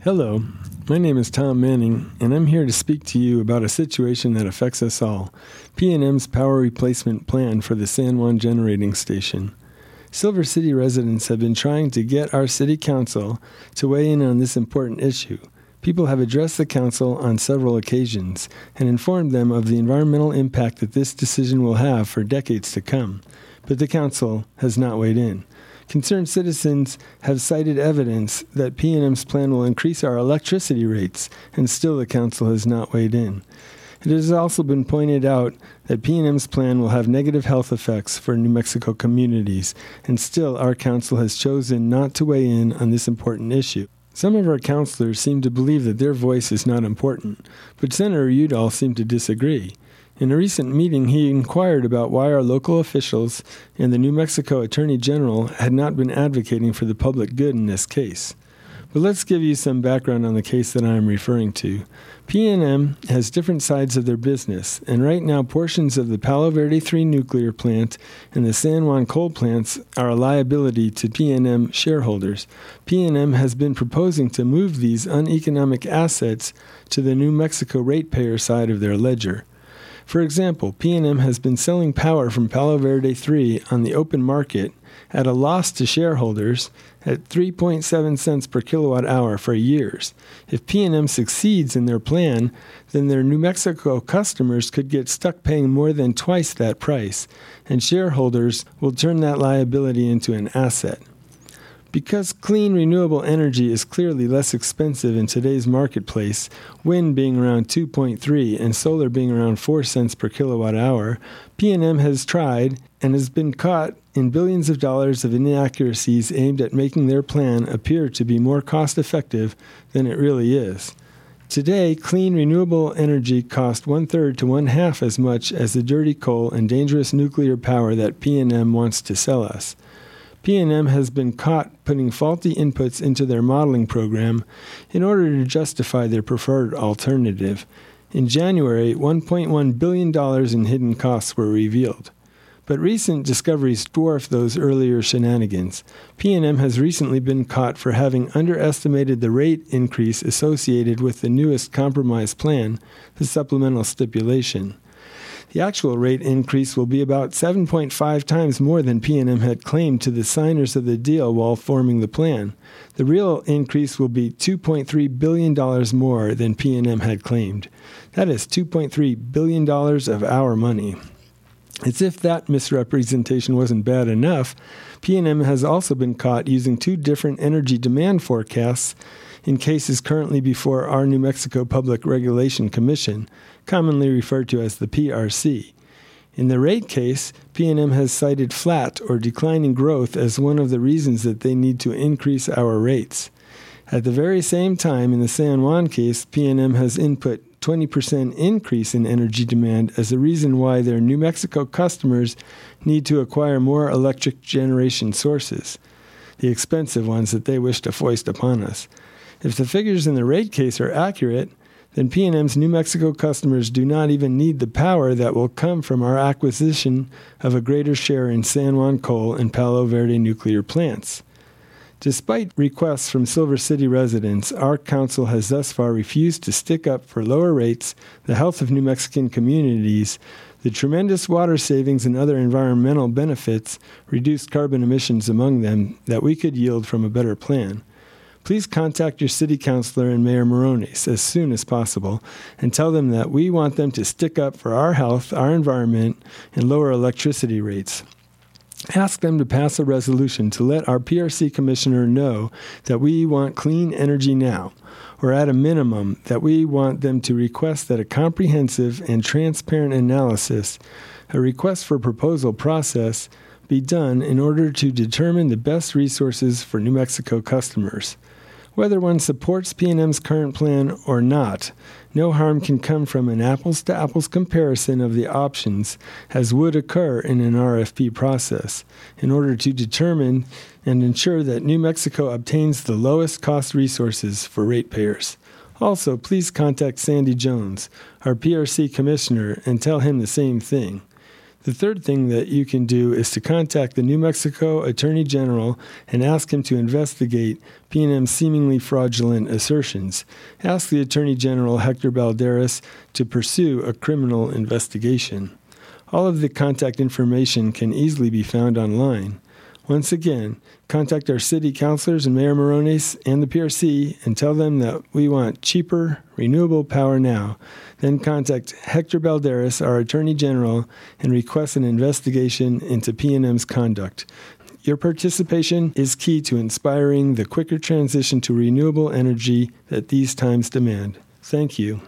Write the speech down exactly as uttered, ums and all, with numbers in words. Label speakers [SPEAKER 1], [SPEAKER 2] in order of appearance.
[SPEAKER 1] Hello, my name is Tom Manning, and I'm here to speak to you about a situation that affects us all, P and M's power replacement plan for the San Juan Generating Station. Silver City residents have been trying to get our city council to weigh in on this important issue. People have addressed the council on several occasions and informed them of the environmental impact that this decision will have for decades to come, but the council has not weighed in. Concerned citizens have cited evidence that P and M's plan will increase our electricity rates, and still the council has not weighed in. It has also been pointed out that P and M's plan will have negative health effects for New Mexico communities, and still our council has chosen not to weigh in on this important issue. Some of our councilors seem to believe that their voice is not important, but Senator Udall seemed to disagree. In a recent meeting, he inquired about why our local officials and the New Mexico Attorney General had not been advocating for the public good in this case. But let's give you some background on the case that I am referring to. P and M has different sides of their business, and right now portions of the Palo Verde three nuclear plant and the San Juan coal plants are a liability to P and M shareholders. P and M has been proposing to move these uneconomic assets to the New Mexico ratepayer side of their ledger. For example, P and M has been selling power from Palo Verde three on the open market at a loss to shareholders at three point seven cents per kilowatt hour for years. If P and M succeeds in their plan, then their New Mexico customers could get stuck paying more than twice that price, and shareholders will turn that liability into an asset. Because clean, renewable energy is clearly less expensive in today's marketplace, wind being around two point three and solar being around four cents per kilowatt hour, P and M has tried and has been caught in billions of dollars of inaccuracies aimed at making their plan appear to be more cost-effective than it really is. Today, clean, renewable energy costs one-third to one-half as much as the dirty coal and dangerous nuclear power that P and M wants to sell us. P and M has been caught putting faulty inputs into their modeling program in order to justify their preferred alternative. In January, one point one billion dollars in hidden costs were revealed. But recent discoveries dwarf those earlier shenanigans. P and M has recently been caught for having underestimated the rate increase associated with the newest compromise plan, the supplemental stipulation. The actual rate increase will be about seven point five times more than P and M had claimed to the signers of the deal while forming the plan. The real increase will be two point three billion dollars more than P and M had claimed. That is two point three billion dollars of our money. As if that misrepresentation wasn't bad enough, P and M has also been caught using two different energy demand forecasts in cases currently before our New Mexico Public Regulation Commission, commonly referred to as the P R C. In the rate case, P and M has cited flat or declining growth as one of the reasons that they need to increase our rates. At the very same time, in the San Juan case, P and M has input twenty percent increase in energy demand as a reason why their New Mexico customers need to acquire more electric generation sources, the expensive ones that they wish to foist upon us. If the figures in the rate case are accurate, then P and M's New Mexico customers do not even need the power that will come from our acquisition of a greater share in San Juan coal and Palo Verde nuclear plants. Despite requests from Silver City residents, our council has thus far refused to stick up for lower rates, the health of New Mexican communities, the tremendous water savings and other environmental benefits, reduced carbon emissions among them, that we could yield from a better plan. Please contact your city councilor and Mayor Morones as soon as possible and tell them that we want them to stick up for our health, our environment, and lower electricity rates. Ask them to pass a resolution to let our P R C commissioner know that we want clean energy now, or at a minimum, that we want them to request that a comprehensive and transparent analysis, a request for proposal process, be done in order to determine the best resources for New Mexico customers. Whether one supports P and M's current plan or not, no harm can come from an apples-to-apples comparison of the options, as would occur in an R F P process, in order to determine and ensure that New Mexico obtains the lowest cost resources for ratepayers. Also, please contact Sandy Jones, our P R C commissioner, and tell him the same thing. The third thing that you can do is to contact the New Mexico Attorney General and ask him to investigate P and M's seemingly fraudulent assertions. Ask the Attorney General, Hector Balderas, to pursue a criminal investigation. All of the contact information can easily be found online. Once again, contact our city councilors and Mayor Morones and the P R C and tell them that we want cheaper, renewable power now. Then contact Hector Balderas, our Attorney General, and request an investigation into P and M's conduct. Your participation is key to inspiring the quicker transition to renewable energy that these times demand. Thank you.